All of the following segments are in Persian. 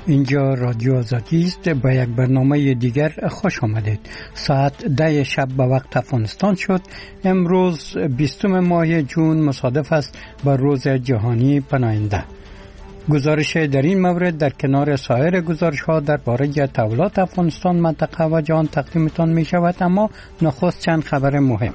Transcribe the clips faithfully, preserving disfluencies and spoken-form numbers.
اینجا رادیو آزادی است. با یک برنامه دیگر خوش آمدید. ساعت ده شب به وقت افغانستان شد. امروز بیستم ماه جون مصادف است با روز جهانی پناهنده. گزارش در این مورد در کنار سایر گزارش ها درباره تحولات افغانستان، منطقه و جهان تقدیمتان می شود، اما نخست چند خبر مهم.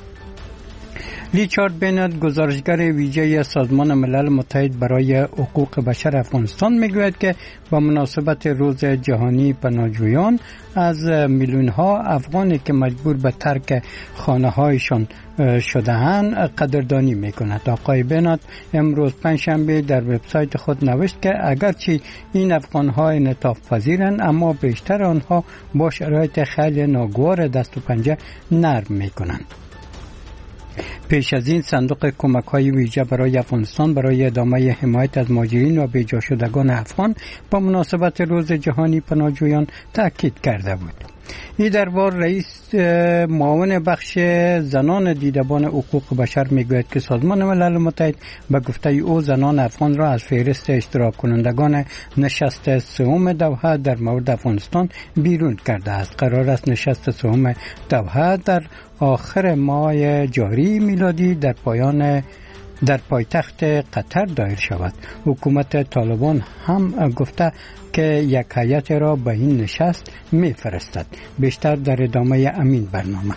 ریچارد بنت، گزارشگر ویژه سازمان ملل متحد برای حقوق بشر افغانستان، میگوید که با مناسبت روز جهانی پناهجویان از میلیون ها افغانی که مجبور به ترک خانه هایشان شده‌اند قدردانی میکند. آقای بنت امروز پنجشنبه در وبسایت خود نوشت که اگرچه این افغان ها انعطاف پذیرند، اما بیشتر آنها با شرایط خیلی ناگوار دست و پنجه نرم میکنند. پیش از این صندوق کمک های ویژه برای افغانستان برای ادامه حمایت از مهاجرین و بیجا شدگان افغان با مناسبت روز جهانی پناهجویان تاکید کرده بود. این دربار رئیس معاون بخش زنان دیدبان حقوق بشر میگوید که سازمان ملل متحد به گفته او زنان افغان را از فهرست اشتراک کنندگان نشست سوم دوحه در مورد افغانستان بیرون کرده است. قرار است نشست سوم دوحه در آخر ماه جاری میلادی در پایان در پایتخت قطر دایر شود. حکومت طالبان هم گفته که یک هیئت را به این نشست میفرستد. بیشتر در ادامه امین برنامه.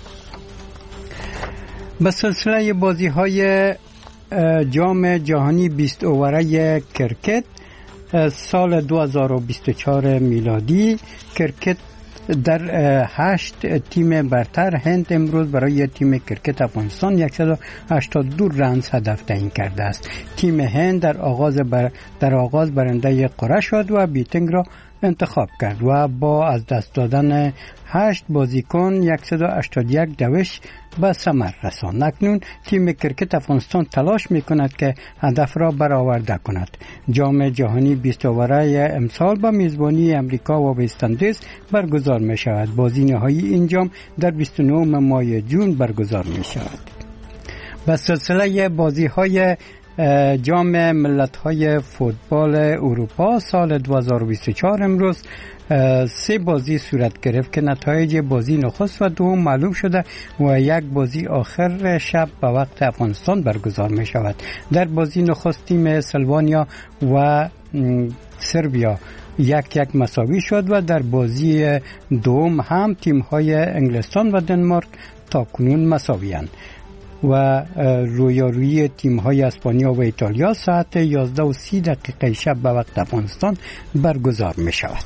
به سلسله بازی های جام جهانی بیست اووره کرکت سال دو هزار و بیست و چهار میلادی، کرکت در هشت تیم برتر، هند امروز برای تیم کرکت افغانستان صد و هشتاد و دو رنز هدف تعیین کرده است. تیم هند در آغاز بر در آغاز برنده قرعه شد و بیتینگ را انتخاب کرد و با از دست دادن هشت بازیکن صد و هشتاد و یک دوش به ثمر رساند. اکنون تیم کرکت افغانستان تلاش میکند که هدف را برآورده کند. جام جهانی بیست اووره امسال با میزبانی امریکا و وست اندیز برگزار می شود. بازی نهایی این جام در بیست و نه ماه جون برگزار می شود. به سلسله بازی های جام ملت‌های فوتبال اروپا سال دو هزار و بیست و چهار امروز سه بازی صورت گرفت که نتایج بازی نخست و دوم معلوم شده و یک بازی آخر شب به وقت افغانستان برگزار می شود. در بازی نخست تیم سلوانیا و سربیا یک یک مساوی شد و در بازی دوم هم تیم‌های انگلستان و دنمارک تاکنون مساوی‌اند و رویارویی تیم‌های اسپانیا و ایتالیا ساعت یازده و سی دقیقه شب به وقت افغانستان برگزار می شود.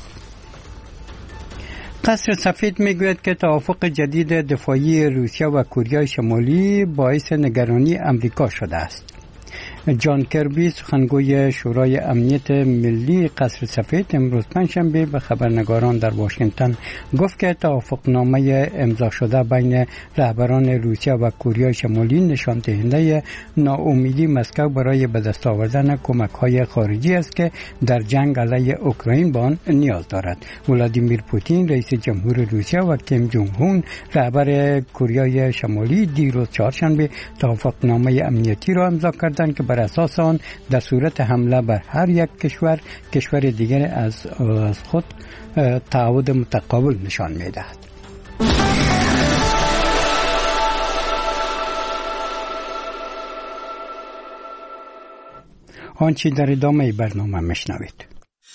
قصر سفید میگوید که توافق جدید دفاعی روسیه و کره شمالی باعث نگرانی امریکا شده است. جان کربی، سخنگوی شورای امنیت ملی قصر سفید، امروز پنجشنبه به خبرنگاران در واشنگتن گفت که توافقنامه امضا شده بین رهبران روسیه و کره شمالی نشان دهنده ناامیدی مسکو برای به دست آوردن کمک‌های خارجی است که در جنگ علیه اوکراین به آن نیاز دارد. ولادیمیر پوتین رئیس جمهور روسیه و کیم جونگ هون رهبر کره شمالی دیروز چهارشنبه توافقنامه امنیتی را امضا کردند که بر اساس آن در صورت حمله بر هر یک کشور کشور دیگر از از خود تعهد متقابل نشان می‌دهد. آنچه در ادامه برنامه میشنوید.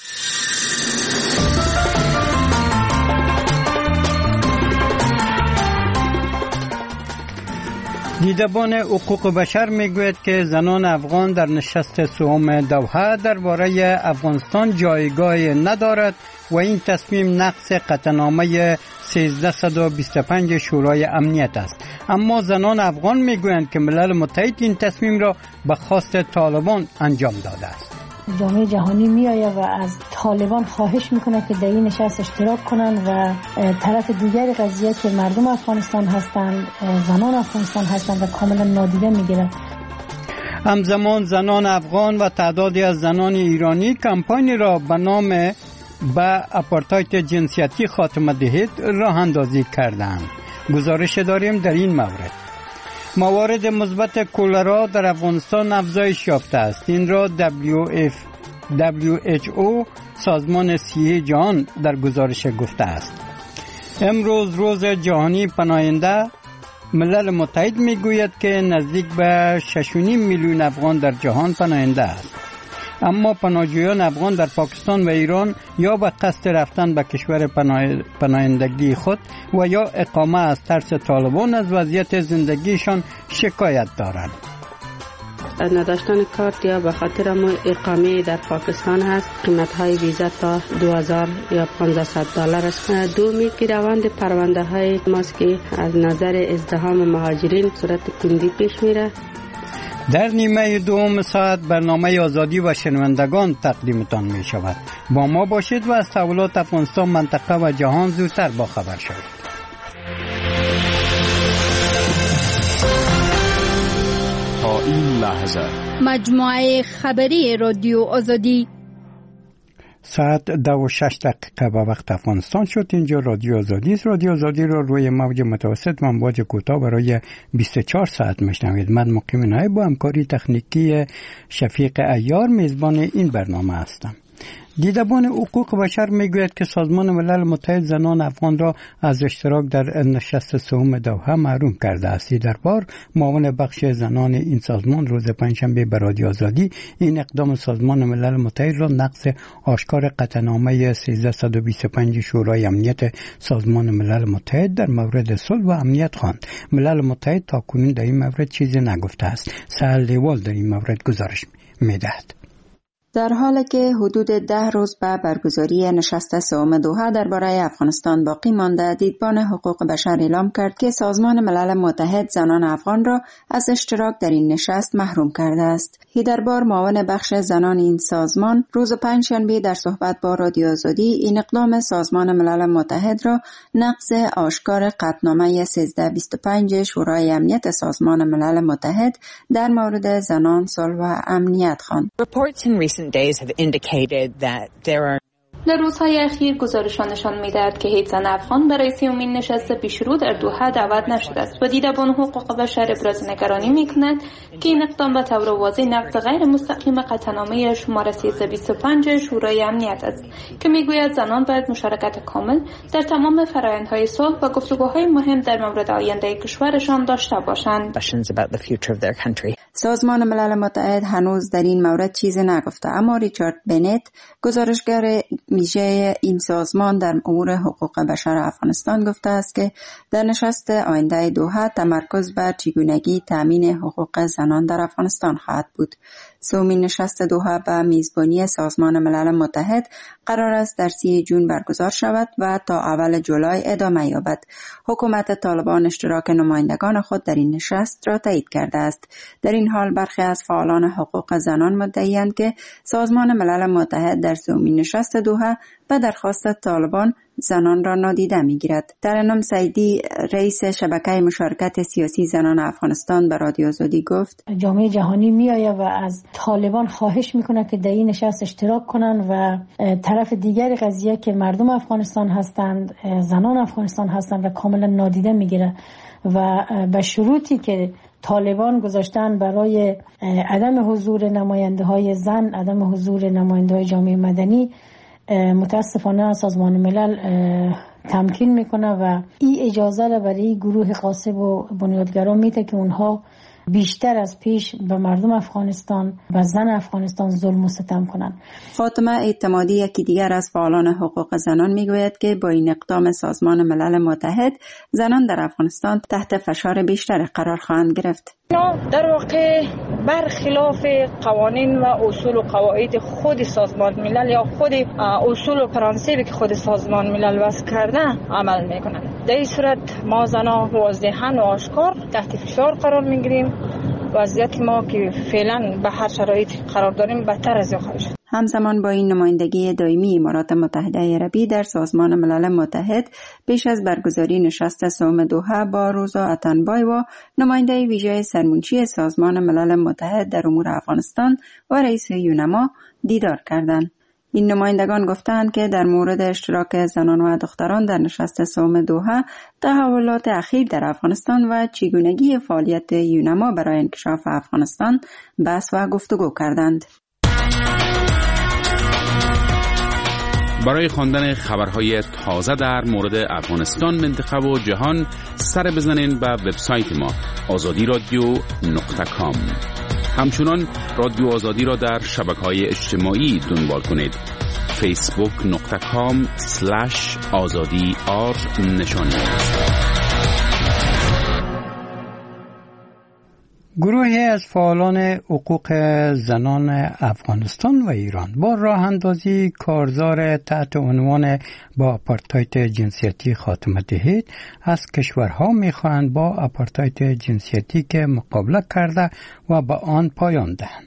دیدبان حقوق بشر میگوید که زنان افغان در نشست سوم دوحه درباره افغانستان جایگاهی ندارد و این تصمیم نقض قطعنامه سیزده و بیست و پنج شورای امنیت است. اما زنان افغان میگویند که ملل متحد این تصمیم را به خواست طالبان انجام داده است. جامعه جهانی می آید و از طالبان خواهش میکنه که در این نشست اشتراک کنند و طرف دیگر قضیه که مردم افغانستان هستند، زنان افغانستان هستند و کاملا نادیده میگیرند. همزمان زنان افغان و تعدادی از زنان ایرانی کمپانی را به نام به آپارتاید جنسیتی خاتمه دهید راه اندازی کردند. گزارش داریم در این مورد. موارد مثبت کولرا در افغانستان افزایش یافته است. این را دبلیو اف دبلیو اچ او سازمان صحی جهان در گزارش گفته است. امروز روز جهانی پناهنده. ملل متحد میگوید که نزدیک به شش و نیم میلیون افغان در جهان پناهنده است. اما پناهجویان افغان در پاکستان و ایران یا به قصد رفتن به کشور پناهندگی خود و یا اقامه از ترس طالبان از وضعیت زندگیشان شکایت دارند. نداشتن کارت یا به خاطر ما اقامه در پاکستان هست. قیمت های ویزا تا دو هزار یا پانصد دلار است. دومی که روند پرونده های ماست که از نظر ازدحام مهاجرین صورت کندی پیش میره. در نیمه دوم ساعت برنامه آزادی و شنوندگان تقدیمتان می شود. با ما باشید و از تحولات افغانستان، منطقه و جهان زودتر با خبر شوید. تا این لحظه مجموعه خبری رادیو آزادی ساعت دو و شش دقیقه به وقت افغانستان شد. اینجا رادیو آزادی است. رادیو آزادی را روی موج متوسط و امواج کوتاه برای بیست و چهار ساعت میشنوید. من مقیم نایب با همکاری تکنیکی شفیق عیار میزبان این برنامه هستم. دیدبان حقوق بشر میگوید که سازمان ملل متحد زنان افغان را از اشتراک در نشست سوم دوحه محروم کرده است. در بار معاون بخش زنان این سازمان روز پنجشنبه به رادیو آزادی این اقدام سازمان ملل متحد را نقض آشکار قطعنامه سیزده بیست و پنج شورای امنیت سازمان ملل متحد در مورد صلح و امنیت خواند. ملل متحد تاکنون در این مورد چیزی نگفته است. سهل دیوال در این مورد گزارش میدهد. در حالی که حدود ده روز به برگزاری نشست سوم دوحه درباره افغانستان باقی مانده، دیدبان حقوق بشر اعلام کرد که سازمان ملل متحد زنان افغان را از اشتراک در این نشست محروم کرده است. هیدربار معاون بخش زنان این سازمان روز پنجشنبه در صحبت با رادیو آزادی این اقدام سازمان ملل متحد را نقض آشکار قطعنامه سیزده بیست و پنج شورای امنیت سازمان ملل متحد در مورد زنان، صلح و امنیت خواند. days have indicated that there are در روزهای اخیر گزارشان نشان می‌دهد که هیچ زن افغان برای سیومین نشست پیشرو در دوحه دعوت نشده است و دیدبان حقوق بشر ابراز نگرانی می‌کند که این اقدام به طور واضح نقض غیر مستقیم قطعنامه شماره سیزده بیست و پنج شورای امنیت است که می‌گوید زنان باید مشارکت کامل در تمام فرآیندهای صلح و گفتگوهای مهم در مورد آینده کشورشان داشته باشند. سازمان ملل متحد هنوز در این مورد چیزی نگفته، اما ریچارد بنت گزارشگر ویژه این سازمان در امور حقوق بشر افغانستان گفته است که در نشست آینده دوحه تمرکز بر چگونگی تامین حقوق زنان در افغانستان خواهد بود. سومین نشست دوحه به میزبانی سازمان ملل متحد قرار است در سی جون برگزار شود و تا اول جولای ادامه یابد. حکومت طالبان اشتراک نمایندگان خود در این نشست را تایید کرده است. در این حال برخی از فعالان حقوق زنان مدعی‌اند که سازمان ملل متحد در سومین نشست دوحه به درخواست طالبان زنان را نادیده می‌گیرد. ترنم سعیدی رئیس شبکه مشارکت سیاسی زنان افغانستان به رادیو آزادی گفت: جامعه جهانی میآید و از طالبان خواهش میکنه که در این نشست اشتراک کنند و طرف دیگر قضیه که مردم افغانستان هستند، زنان افغانستان هستند و کاملا نادیده میگیره و به شروطی که طالبان گذاشتن برای عدم حضور نماینده های زن، عدم حضور نماینده های جامعه مدنی، متاسفانه سازمان ملل تمکین میکنه و این اجازه را برای گروه غاصب و بنیادگران میده که اونها بیشتر از پیش به مردم افغانستان و زن افغانستان ظلم و ستم کنند. فاطمه اعتمادی یکی دیگر از فعالان حقوق زنان میگوید که با این اقدام سازمان ملل متحد زنان در افغانستان تحت فشار بیشتر قرار خواهند گرفت. در واقع برخلاف قوانین و اصول و قواعد خود سازمان ملل یا خود اصول و پرانسیبی که خود سازمان ملل وضع کرده عمل میکنند. در این صورت ما زنان واضحاً و آشکار تحت فشار قرار میگیریم. وضعیت ما که فعلا به هر شرایط قرار داریم بدتر از این خواهد شد. همزمان با این نمایندگی دائمی امارات متحده عربی در سازمان ملل متحد پیش از برگزاری نشست سوم دوحه با روزا اتنبای و نماینده ویژه سرمنشی سازمان ملل متحد در امور افغانستان و رئیس یونما دیدار کردند. این نمایندگان گفتند که در مورد اشتراک زنان و دختران در نشست سوم دوحه، تحولات اخیر در افغانستان و چگونگی فعالیت یونما برای انکشاف افغانستان بحث و گفتگو کردند. برای خواندن خبرهای تازه در مورد افغانستان، منطقه و جهان سر بزنین به وبسایت ما آزادی رادیو نقطه کام. همچنان رادیو آزادی را در شبکه‌های اجتماعی دنبال کنید. فیسبوک نقطه کام سلش آزادی آر نشانی. گروهی از فعالان حقوق زنان افغانستان و ایران با راه اندازی کارزار تحت عنوان با آپارتاید جنسیتی خاتمه دهید از کشورها می‌خواهند با آپارتاید جنسیتی که مقابله کرده و به آن پایان دهند.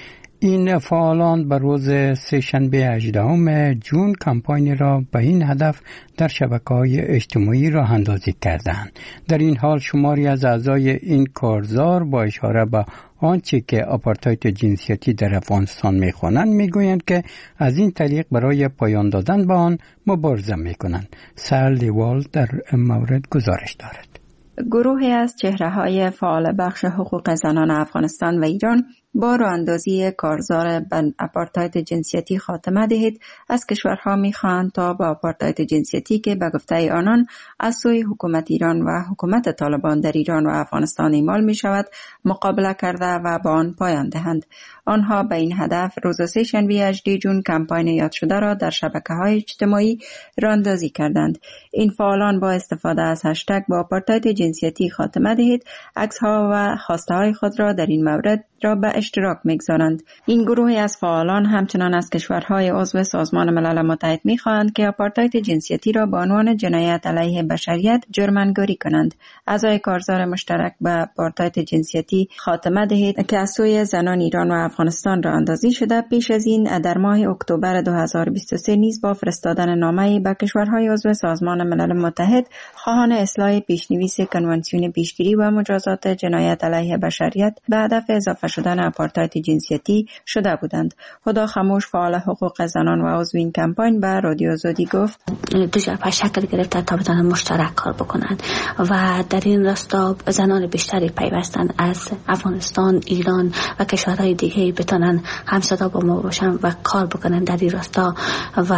این فعالان به روز سه‌شنبه هجدهم جون کمپاینی را به این هدف در شبکه‌های اجتماعی راه اندازی کردند. در این حال شماری از اعضای این کارزار با اشاره به آنچه که آپارتاید جنسیتی در افغانستان می‌خوانند میگویند که از این طریق برای پایان دادن به آن مبارزه می‌کنند. سر لیوال در مورد گزارش دارد. گروهی از چهره‌های فعال بخش حقوق زنان افغانستان و ایران با راه اندازی کارزار به آپارتاید جنسیتی خاتمه دهید از کشورها می‌خواهند تا با آپارتاید جنسیتی که به گفته آنان از سوی حکومت ایران و حکومت طالبان در ایران و افغانستان اعمال می‌شود مقابله کرده و با آن پایان دهند. آنها به این هدف روز سه‌شنبه هجدهم جون کمپاین یاد شده را در شبکه‌های اجتماعی راه اندازی کردند. این فعالان با استفاده از هشتگ با آپارتاید جنسیتی خاتمه دهید عکس‌ها و خواسته‌های خود را در این مورد را به اشتراک می‌گذارند. این گروه از فعالان همچنان از کشورهای عضو سازمان ملل متحد می‌خواهند که آپارتاید جنسیتی را به عنوان جنایت علیه بشریت جرم‌گذاری کنند. اعضای کارزار مشترک به آپارتاید جنسیتی خاتمه دهید که از سوی زنان ایران و افغانستان راه اندازی شده پیش از این در ماه اکتبر دو هزار و بیست و سه نیز با فرستادن نامه‌ای به کشورهای عضو سازمان ملل متحد خواهان اصلاح پیش‌نویس کنوانسیون پیشگیری و مجازات جنایت علیه بشریت به هدف اضافه شدن آپارتاید جنسیتی شده بودند. خدا خاموش فعال حقوق زنان و عضو این کمپاین به رادیو آزادی گفت دو جبهه شکل گرفته تا بتوانند مشترک کار بکنند و در این راستا زنان بیشتری پیوستند از افغانستان، ایران و کشورهای دیگه بتوانند همصدا با ما باشند و کار بکنند در این راستا و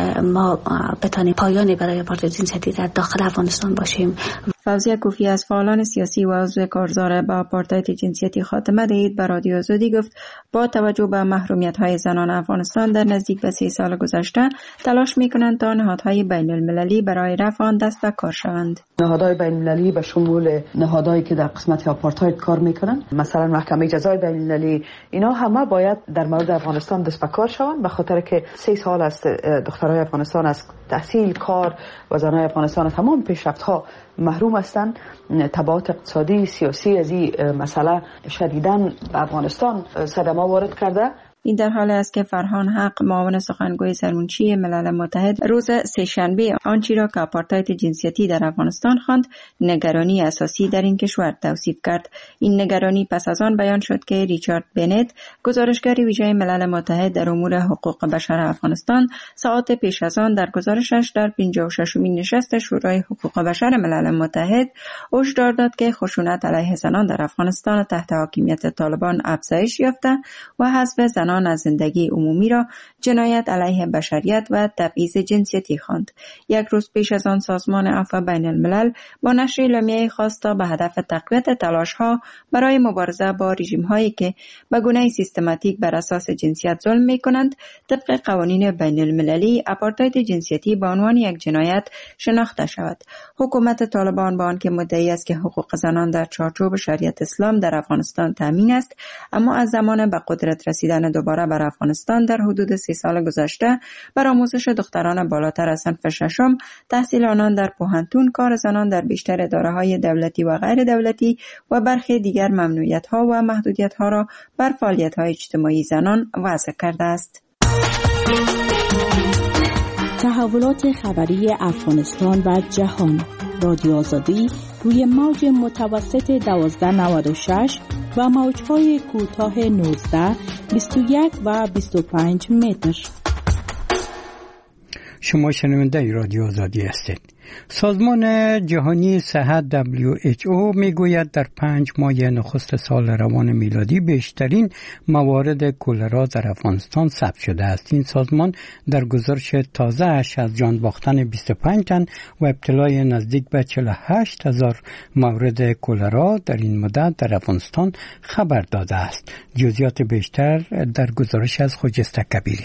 ما بتوانیم پایانی برای آپارتاید جنسیتی در داخل افغانستان باشیم. فوزیه کوفی از فعالان سیاسی و عضو کارزار با آپارتاید جنسیتی خاتمه دهید به رادیو آزادی گفت با توجه به محرومیت‌های زنان افغانستان در نزدیک به سی سال گذشته تلاش می‌کنند تا نهادهای بین المللی برای رفع آن دست به کار شوند. نهادهای بین المللی به شمول نهادهایی که در قسمت آپارتاید کار می‌کنند، مثلا محکمه جزای بین المللی، اینا همه باید در مورد افغانستان دست به کار شوند، به خاطر که سی سال است دخترای افغانستان از تحصیل، کار و زنای افغانستان تمام پیشرفت‌ها محروم هستند. تبعات اقتصادی سیاسی از این مسئله شدیداً به افغانستان صدمه وارد کرده. این در حالی است که فرهان حق معاون سخنگوی سرمنشی ملل متحد روز سه‌شنبه آنچه را که آپارتاید جنسیتی در افغانستان خواند نگرانی اساسی در این کشور توصیف کرد. این نگرانی پس از آن بیان شد که ریچارد بنت گزارشگر ویژه ملل متحد در امور حقوق بشر افغانستان ساعات پیش از آن در گزارشش در پنجاه و ششمین نشست شورای حقوق بشر ملل متحد هشدار داد که خشونت علیه زنان در افغانستان تحت حاکمیت طالبان افزایش یافته و حذف زنان از زندگی عمومی را جنایت علیه بشریت و تبعیض جنسیتی خواند. یک روز پیش از آن سازمان عفو بین الملل با نشر اعلامیه‌ای خواست تا به هدف تقویت تلاش‌ها برای مبارزه با رژیم‌هایی که به گونه سیستماتیک بر اساس جنسیت ظلم می‌کنند طبق قوانین بین المللی آپارتاید جنسیتی به عنوان یک جنایت شناخته شود. حکومت طالبان با آنکه مدعی است که حقوق زنان در چارچوب شریعت اسلام در افغانستان تامین است، اما از زمان به قدرت رسیدن دوباره بر افغانستان در حدود سی سال گذشته بر آموزش دختران بالاتر از صنف ششم، تحصیل آنان در پوهنتون، کار زنان در بیشتر اداره‌های دولتی و غیر دولتی و برخی دیگر ممنوعیت‌ها و محدودیت‌ها را بر فعالیت‌های اجتماعی زنان وضع کرده است. تحولات خبری افغانستان و جهان. رادیو آزادی روی موج متوسط دوازده نود و شش و موج‌های کوتاه نوزده، بیست و یک و بیست و پنج متر. شما شنونده رادیو آزادی هستید. سازمان جهانی صحت دبلیو اچ او میگوید در پنج ماه نخست سال روان میلادی بیشترین موارد کولرا در افغانستان ثبت شده است. این سازمان در گزارش تازه‌اش از جان باختن بیست و پنج تن و ابتلای نزدیک به چهل و هشت هزار مورد کولرا در این مدت در افغانستان خبر داده است. جزئیات بیشتر در گزارش از خجسته کبیری.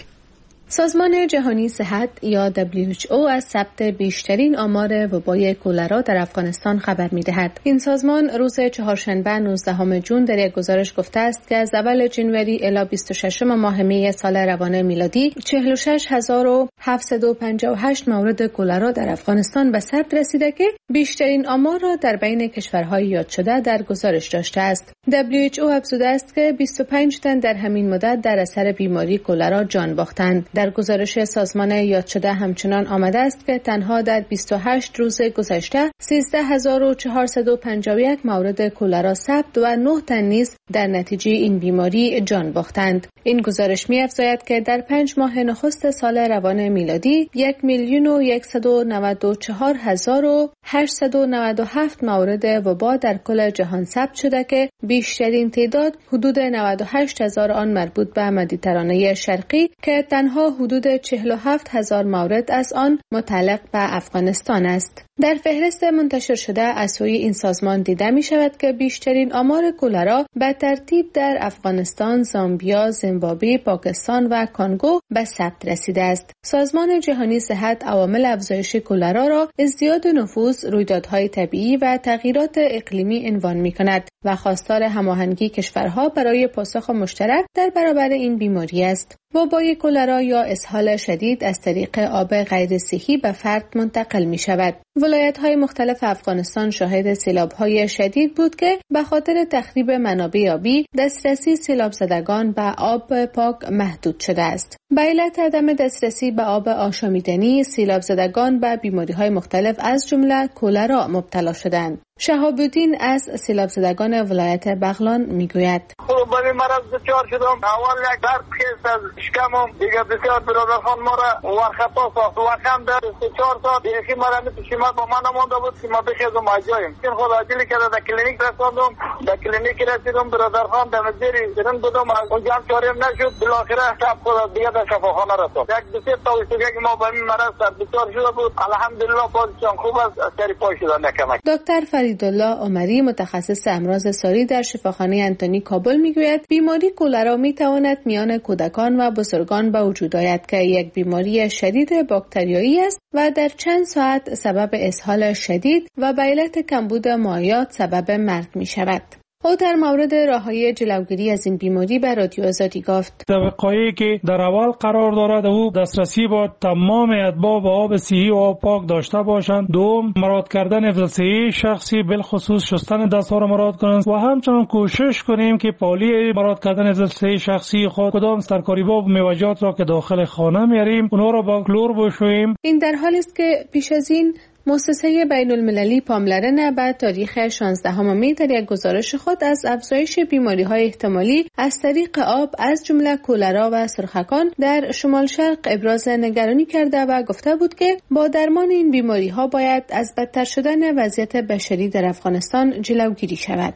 سازمان جهانی صحت یا دبلیو اچ او از ثبت بیشترین آمار وبای کولرا در افغانستان خبر می‌دهد. این سازمان روز چهارشنبه نوزدهم ژوئن در یک گزارش گفته است که از اول جنوری الی بیست و ششم ماه می سال روان میلادی چهل و شش هزار و هفتصد و پنجاه و هشت مورد کولرا در افغانستان به ثبت رسیده که بیشترین آمار را در بین کشورهای یاد شده در گزارش داشته است. دبلیو اچ او افزوده است که بیست و پنج تن در همین مدت در اثر بیماری کولرا جان باختند. در گزارش سازمان یاد شده همچنان آمده است که تنها در بیست و هشت روز گذشته سیزده هزار و چهارصد و پنجاه و یک مورد کولرا ثبت و نه تن نیز در نتیجه این بیماری جان باختند. این گزارش می‌افزاید که در پنج ماه نخست سال روان میلادی یک میلیون و صد و نود و چهار هزار و هشتصد و نود و هفت مورد وبا در کل جهان ثبت شده که بیشترین تعداد حدود نود و هشت هزار آن مربوط به مدیترانه شرقی که تنها حدود چهل و هفت هزار مورد از آن متعلق به افغانستان است. در فهرست منتشر شده از سوی این سازمان دیده می شود که بیشترین آمار کولرا به ترتیب در افغانستان، زامبیا، زیمبابوه، پاکستان و کانگو به ثبت رسیده است. سازمان جهانی صحت عوامل افزایش کولرا را ازدیاد نفوذ، رویدادهای طبیعی و تغییرات اقلیمی عنوان می کند و خواستار هماهنگی کشورها برای پاسخ مشترک در برابر این بیماری است. وبای کولرا یا اسهال شدید از طریق آب غیر صحی به فرد منتقل می شود. ولایت‌های مختلف افغانستان شاهد سیلاب‌های شدید بود که به خاطر تخریب منابع آبی دسترسی سیلاب زدگان به آب پاک محدود شده است. به علت عدم دسترسی به آب آشامیدنی، سیلاب زدگان به بیماری‌های مختلف از جمله کولرا مبتلا شدند. شهاب الدین از سیلاب زدگان ولایت بغلان میگوید: با این مرض دچار شدم. اول یک درد خیست از شکمم، دیگه بسیار برادرخان ما را ورخطا ساخت. وقتم در سه چهار ساعت دیگه ما را می‌پیشیمت با من مانده بود که ما بخیزم اجایم. این خود عاجلی که در کلینیک رساندم، در کلینیک رسیدم برادرخان در مزیر زرن بودم، اونجا هم چاریم نشد. بالاخره شب خود دیگه در شفاخانه رسید. یک دو سه تا ویسوگه که ما با این مرض سر بسیار شده بود. الحمدلله پوزیشن خوب است، سری پای شدن نکمک. دکتر فریدالله عمری متخصص امراض ساری در شفاخانه انتونی کابل میگوید بیماری کولرا میتواند میان کودکان و بزرگان به وجود آید که یک بیماری شدید باکتریایی است و در چند ساعت سبب اسهال شدید و به علت کمبود مایعات سبب مرگ می شود. او در مورد راه‌های جلوگیری از این بیماری به رادیو آزادی گفت: وقایعی که در اول قرار دارد او دسترسی با تمام اتباع به آب صحی و آب پاک داشته باشند. دوم، مراعات کردن حفظ صحی شخصی، بالخصوص شستن دست‌ها را مراعات کنند و همچنین کوشش کنیم که پالی مراعات کردن حفظ صحی شخصی خود کدام ترکاری‌ها و میوه‌جات را که داخل خانه میاریم اونها را با کلور بشوییم. این در حالی است که پیش از این مؤسسه بین المللی پاملرنه به تاریخ شانزدهم می در یک گزارش خود از افزایش بیماری‌های احتمالی از طریق آب از جمله کولرا و سرخکان در شمال شرق ابراز نگرانی کرده و گفته بود که با درمان این بیماری‌ها باید از بدتر شدن وضعیت بشری در افغانستان جلوگیری شود.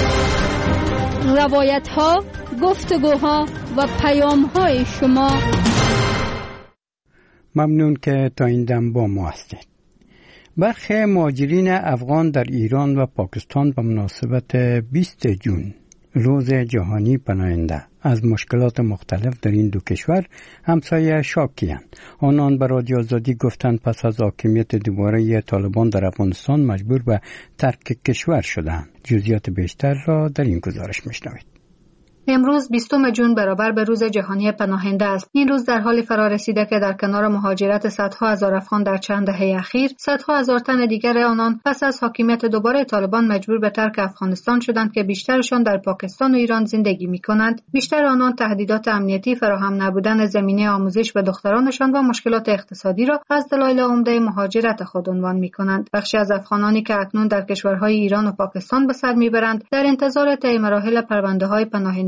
روایت‌ها، گفتگوها و پیام‌های شما. ممنون که تا این دم با ما هستید. برخی مهاجرین افغان در ایران و پاکستان به مناسبت بیست ژوئن روز جهانی پناهنده از مشکلات مختلف در این دو کشور همسایه شاکی‌اند. آنان به رادیو آزادی گفتند پس از حاکمیت دوباره طالبان در افغانستان مجبور به ترک کشور شدند. جزئیات بیشتر را در این گزارش می‌شنوید. امروز بیستم ژوئن برابر به روز جهانی پناهنده است. این روز در حال فرا رسیده که در کنار مهاجرت صدها هزار افغان در چند دهه اخیر، صدها هزار تن دیگر آنان پس از حاکمیت دوباره طالبان مجبور به ترک افغانستان شدند که بیشترشان در پاکستان و ایران زندگی می‌کنند. بیشتر آنان تهدیدات امنیتی، فراهم نبودن زمینه آموزش به دخترانشان و مشکلات اقتصادی را از دلایل عمده مهاجرت خود عنوان می‌کنند. بخشی از افغانانی که اکنون در کشورهای ایران و پاکستان به سر می‌برند، در انتظار طی مراحل پرونده‌های پناهندگی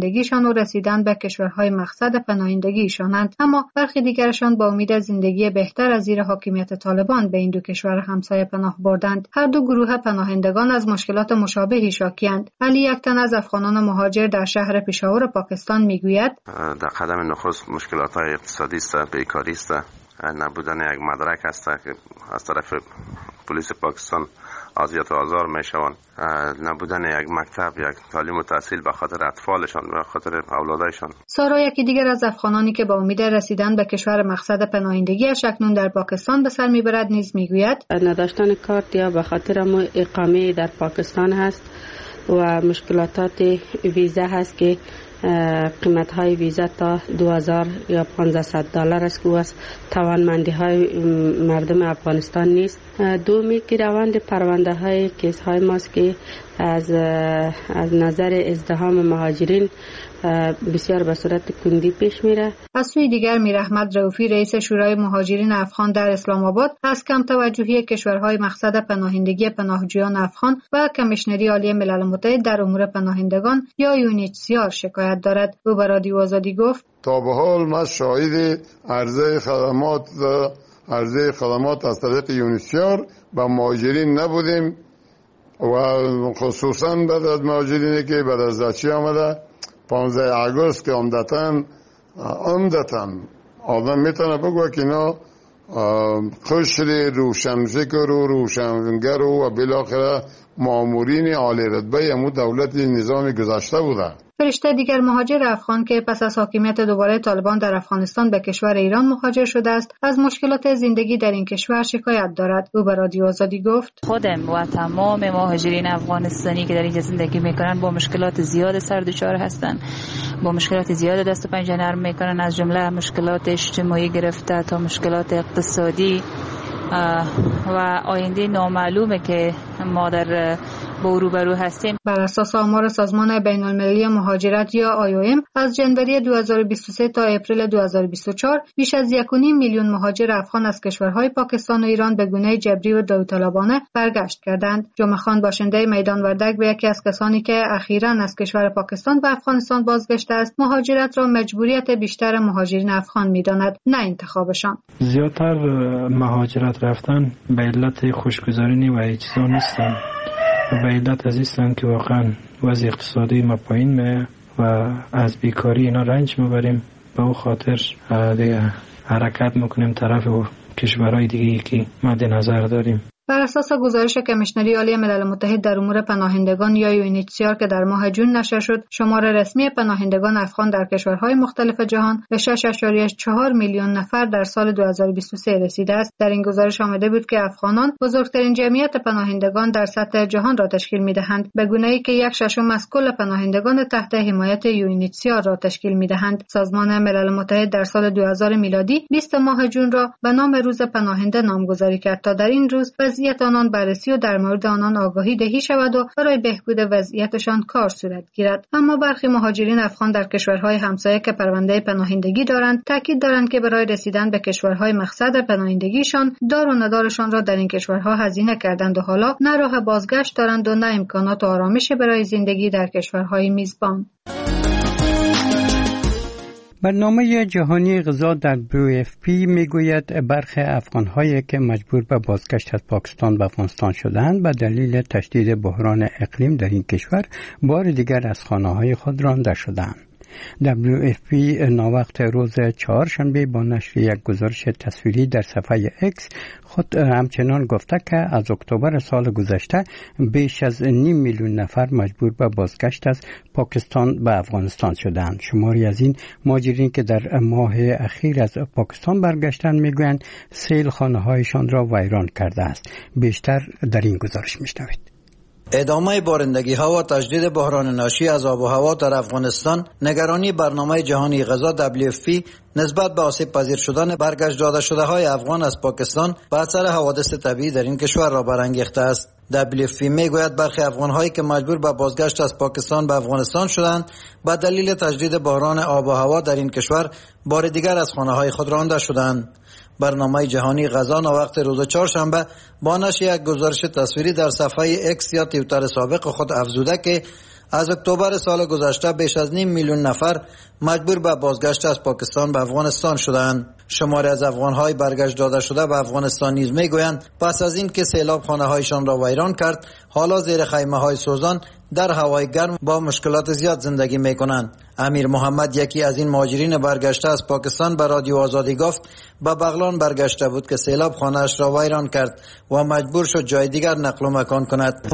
پناهندگیشان و رسیدن به کشورهای مقصد پناهندگیشانند، اما برخی دیگرشان با امید زندگی بهتر از زیر حاکمیت طالبان به این دو کشور همسایه پناه بردند. هر دو گروه پناهندگان از مشکلات مشابهی شاکی‌اند. علی یکتن از افغانان مهاجر در شهر پشاور پاکستان میگوید: در قدم نخست مشکلات‌های اقتصادی است، بیکاری است، نبودن یک مدرک است که از طرف پلیس پاکستان اذیت و آزار میشوند، نبودن یک مکتب، یک تعلیم و تحصیل به خاطر اطفالشان، به خاطر اولادایشان. سارا یکی دیگر از افغانانی که با امید رسیدن به کشور مقصد پناهندگی‌اش اکنون در پاکستان به سر میبرد نیز میگوید: نداشتن کارت یا به خاطر اقامه در پاکستان هست و مشکلات ویزا هست که قیمت های ویزا تا دو هزار یا پانزده دلار است که از توانمندی های مردم افغانستان نیست. دومی که روند پرونده های کیس های ماست که از از نظر ازدحام مهاجرین بسیار به صورت کندی پیش میره. از سوی دیگر میر احمد رؤوفی رئیس شورای مهاجرین افغان در اسلام آباد از کم توجهی کشورهای مقصد پناهندگی پناهجویان افغان و کمیشنری عالی ملل متحد در امور پناهندگان یا یونیچسیار شکایت دارد. او به رادیو آزادی گفت: تا به حال ما شاهد عرضه خدمات عرضه خدمات از طریق یونیچسیار به مهاجرین نبودیم و خصوصا بعد از مهاجرینی که بعد از زچی آمده پانزده آگوست که عمدتاً عمدتاً آدم میتونه بگوه که اینا قشر روشنفکر و روشنگر و بالاخره مامورین عالی رتبه امو دولت نظام گذشته بوده. فرشته دیگر مهاجر افغان که پس از حاکمیت دوباره طالبان در افغانستان به کشور ایران مهاجر شده است، از مشکلات زندگی در این کشور شکایت دارد. او به رادیو آزادی گفت: خودم و تمام مهاجرین افغانستانی که در اینجا زندگی میکنن با مشکلات زیاد سر دچار هستند، با مشکلات زیاد دست و پنجه نرم میکنن، از جمله مشکلات اجتماعی گرفته تا مشکلات اقتصادی و آینده نامعلومه که ما در با روبرو هستیم. بر اساس آمار سازمان بین المللی مهاجرت یا آی او ام از جنوری دو هزار و بیست و سه تا اپریل دو هزار و بیست و چهار بیش از یک و نیم میلیون مهاجر افغان از کشورهای پاکستان و ایران به گونه جبری و داوطلبانه برگشت کردند. جمعه خان باشنده میدان وردک به یکی از کسانی که اخیراً از کشور پاکستان به افغانستان بازگشته است، مهاجرت را مجبوریت بیشتر مهاجرین افغان می‌داند، نه انتخابشان. زیادتر مهاجرت رفتن به علت خوشگذرانی و اجزا نیستن، به علت از ایستن که واقعا وضع اقتصادی ما پایین میه و از بیکاری اینا رنج میبریم، به او خاطر دیگه حرکت میکنیم طرف و کشورهای دیگه که مد نظر داریم. بر اساس گزارش کمیشنری عالی ملل متحد در امور پناهندگان یا یونیچسیار که در ماه جون نشر شد، شمار رسمی پناهندگان افغان در کشورهای مختلف جهان به شش ممیز چهار میلیون نفر در سال دو هزار و بیست و سه رسیده است. در این گزارش آمده بود که افغانان بزرگترین جمعیت پناهندگان در سطح جهان را تشکیل می‌دهند، به گونه‌ای که یک ششم از کل پناهندگان تحت حمایت یونیچسیار را تشکیل می‌دهند. سازمان ملل متحد در سال دو هزار میلادی بیست ماه جون را به نام روز پناهنده نامگذاری کرد تا در این روز وضعیت آنان بررسی و در مورد آنان آگاهی دهی شود و برای بهبود وضعیتشان کار صورت گیرد. اما برخی مهاجرین افغان در کشورهای همسایه که پرونده پناهندگی دارند تاکید دارند که برای رسیدن به کشورهای مقصد پناهندگیشان دار و ندارشان را در این کشورها هزینه کردند و حالا نه راه بازگشت دارند و نه امکانات و آرامش برای زندگی در کشورهای میزبان. برنامه جهانی غذا دبلیو اف پی میگوید برخی افغان‌هایی که مجبور به بازگشت از پاکستان به افغانستان شدند به دلیل تشدید بحران اقلیم در این کشور بار دیگر از خانه‌های خود رانده شدند. دبلیو اف پی ناوقت روز چهارشنبه با نشر یک گزارش تصویری در صفحه اکس خود همچنان گفته که از اکتبر سال گذشته بیش از نیم میلیون نفر مجبور به بازگشت از پاکستان به افغانستان شدند. شماری از این مهاجرین که در ماه اخیر از پاکستان برگشتند میگویند سیل خانه‌هایشان را ویران کرده است. بیشتر در این گزارش میشنوید. ادامه بارندگی ها و تجدید بحران ناشی از آب و هوا در افغانستان نگرانی برنامه جهانی غذا دبلیو اف پی نسبت به آسیب پذیر شدن برگشت داده شده های افغان از پاکستان به اثر حوادث طبیعی در این کشور را برانگیخته است. دبلیو اف پی میگوید برخی افغان هایی که مجبور به بازگشت از پاکستان به افغانستان شدند به دلیل تجدید بحران آب و هوا در این کشور بار دیگر از خانه های خود رانده شدند. برنامه جهانی غذا وقت روز چهارشنبه با نشر یک گزارش تصویری در صفحه اکس یا توییتر سابق خود افزوده که از اکتبر سال گذشته بیش از نیم میلیون نفر مجبور به بازگشت از پاکستان به افغانستان شدند. شماری از افغان‌های برگشت داده شده به افغانستان نیز میگویند پس از این که سیلاب خانه‌هایشان را ویران کرد، حالا زیر خیمه‌های سوزان در هوای گرم با مشکلات زیاد زندگی می‌کنند. امیر محمد، یکی از این مهاجرین برگشته از پاکستان، به رادیو آزادی گفت به بغلان برگشته بود که سیلاب خانه‌اش را ویران کرد و مجبور شد جای دیگر نقل و مکان کند.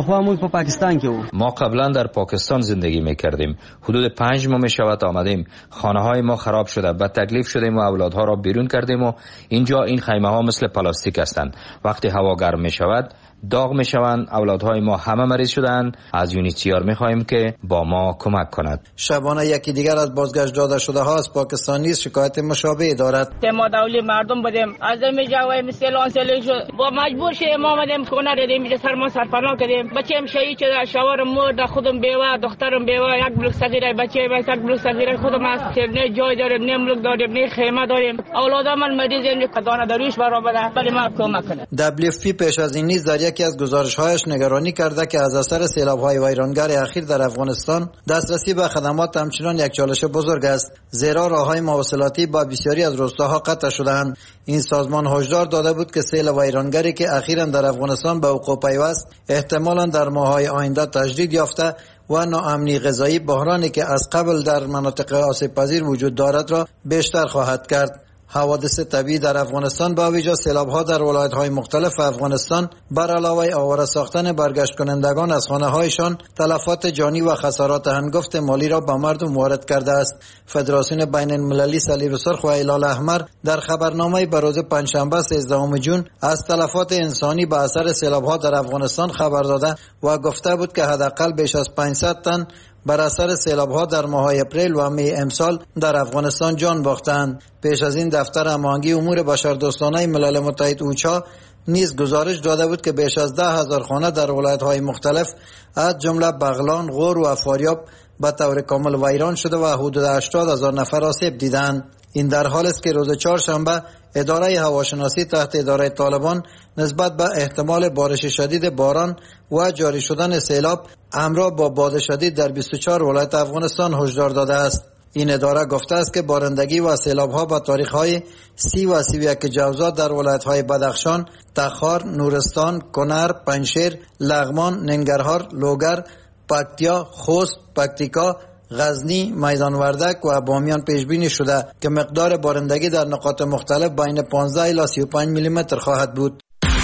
ما قبلا در پاکستان زندگی می‌کردیم. حدود پنج ماه می‌شود آمدیم. خانه‌های ما خراب شده، به تکلیف شدیم و اولادها را بیرون کردیم و اینجا این خیمه‌ها مثل پلاستیک هستند. وقتی هوا گرم می‌شود داغ می‌شوند. اولادهای ما همه مریض شدند. از یونیسیار می‌خواهیم که با ما کمک کند. شبانه یکی دیگر از بازگشت داده شده ها از پاکستان نیز شکایت مشابه دارد. ما دولی مردم بودیم، از می جوای مثل آنسلی شد، با مجبور شدیم آمدیم خونه ردیم، اینجا سر ما سرپناه کردیم. بچه‌م شهید شده، شوهرم مرد، خودم بیوه، دخترم بیوه، یک بلوک صغیره بچه من یک بلوک صغیره خودم است. نه جای داریم، نه ملک داریم، نه خیمه داریم. اولادم من مریضیم، کدانه داروش برابره، ولی ما کمک کنه. دبلیو اف پی پیش از این نیز در یکی از گزارش‌هایش نگرانی کرده که از اثر سیلاب‌های ویرانگر اخیر در افغانستان دسترسی به خدمات همچنان یک چالش بزرگ است، زیرا راه‌های مواصلاتی با بسیاری از روستاها قطع شده‌اند. این سازمان هشدار داده بود که سیل ویرانگری که اخیراً در افغانستان به وقوع پیوست احتمالاً در ماه‌های آینده تجدید یافته و ناامنی غذایی، بحرانی که از قبل در مناطق آسیب پذیر وجود دارد، را بیشتر خواهد کرد. حوادث طبیعی در افغانستان با ویژه سیلاب‌ها در ولایت‌های مختلف افغانستان بر علاوه آواره ساختن برگشت کنندگان از خانه‌هایشان، تلفات جانی و خسارات هنگفت مالی را به مردم وارد کرده است. فدراسیون بین‌المللی صلیب سرخ و هلال احمر در خبرنامه‌ای به روز پنجشنبه سیزدهم جون از تلفات انسانی به اثر سیلاب‌ها در افغانستان خبر داده و گفته بود که حداقل بیش از پانصد تن بر اثر سیلاب‌ها در ماه‌های اپریل و می امسال در افغانستان جان باختند. پیش از این دفتر هماهنگی امور بشردوستانه ملل متحد اوچا نیز گزارش داده بود که بیش از ده هزار خانه در ولایت‌های مختلف از جمله بغلان، غور و فاریاب به طور کامل ویران شده و حدود هشتاد هزار نفر آسیب دیدند. این در حالی است که روز چهارشنبه اداره هواشناسی تحت اداره طالبان نسبت به احتمال بارش شدید باران و جاری شدن سیلاب همراه با باد شدید در بیست و چهار ولایت افغانستان هشدار داده است. این اداره گفته است که بارندگی و سیلاب‌ها به تاریخ‌های سی و سی و یک جوزا در ولایت‌های بدخشان، تخار، نورستان، کنر، پنجشیر، لغمان، ننگرهار، لوگر، پکتیا، خوست، پکتیکا، غزنی، میدان وردک و بامیان پیش بینی شده که مقدار بارندگی در نقاط مختلف بین پانزده الی سی و پنج میلی متر خواهد بود.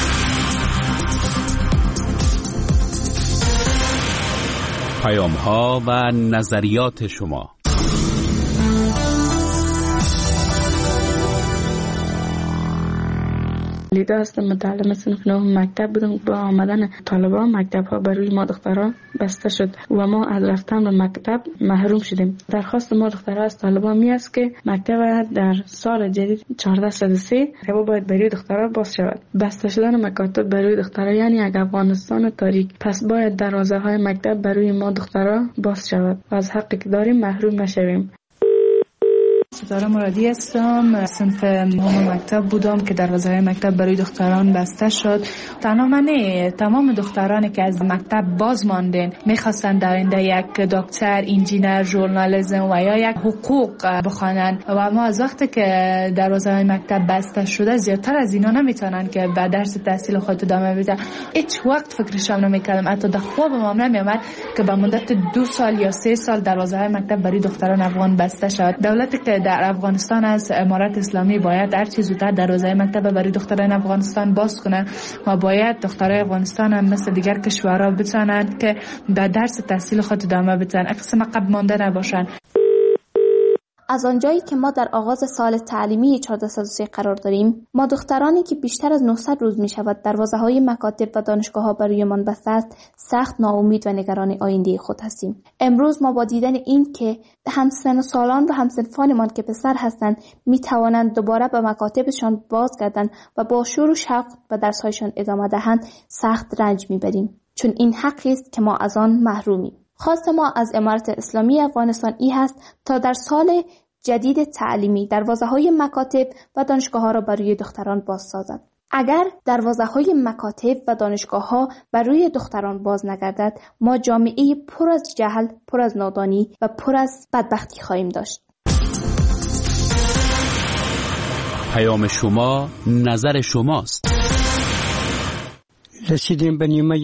پیام‌ها و نظریات شما. لیدا هستم، متعلم صنف نهم مکتب بودم. با آمدن طالبان مکتب ها برای ما دختران بسته شد و ما از رفتن به مکتب محروم شدیم. درخواست ما دخترها از طالبان می است که مکتب در سال جدید چهارده صد و سه باید برای دخترها باز شود. بسته شدن مکاتب برای دخترها یعنی یک افغانستان تاریک. پس باید دروازه های مکتب برای ما دخترها باز شود و از حقی که داریم محروم نشویم. ستاره مرادی هستم، صنف نهم مکتب بودم که دروازه‌های مکتب برای دختران بسته شد. تنها من نه، تمام دخترانی که از مکتب باز ماندن میخواستن در آینده یک دکتر، انجینر، ژورنالیسم و یا یک حقوق بخوانن و ما از وقتی که دروازه‌های مکتب بسته شده زیادتر از اینا نمیتونن که به درس تحصیل خود ادامه بدن. هیچ وقت فکرشم نمیکردم، حتی در خوابم هم نمیومد که به مدت دو سال یا سه سال دروازه‌های مکتب برای دختران افغان بسته شود. دولتی که در افغانستان از امارت اسلامی باید هر چیز زودتر دروازه مکتب برای دختران افغانستان باز کنه و باید دخترای افغانستان هم مثل دیگر کشورها بتونن که به درس تحصیل خود ادامه بدن، اقسام عقب مانده نباشن. از آنجایی که ما در آغاز سال تعلیمی چهارده صد و سه قرار داریم، ما دخترانی که بیشتر از نهصد روز می شود دروازه های مکاتب و دانشگاه ها برای من بسته است، سخت ناامید و نگران آینده خود هستیم. امروز ما با دیدن این که همسن سالان و همسنفانمان که پسر هستند می توانند دوباره به مکاتبشان بازگردند و با شور و شوق به درسهایشان ادامه دهند، سخت رنج می بریم، چون این حقی است که ما از آن محرومیم. خواست ما از امارت اسلامی افغانستان ای هست تا در سال جدید تعلیمی دروازه‌های مکاتب و دانشگاه‌ها را برای دختران باز سازد. اگر دروازه‌های مکاتب و دانشگاه‌ها بر روی دختران باز نگردد، ما جامعه پر از جهل، پر از نادانی و پر از بدبختی خواهیم داشت. پیام شما، نظر شماست. رسیدیم به نیمه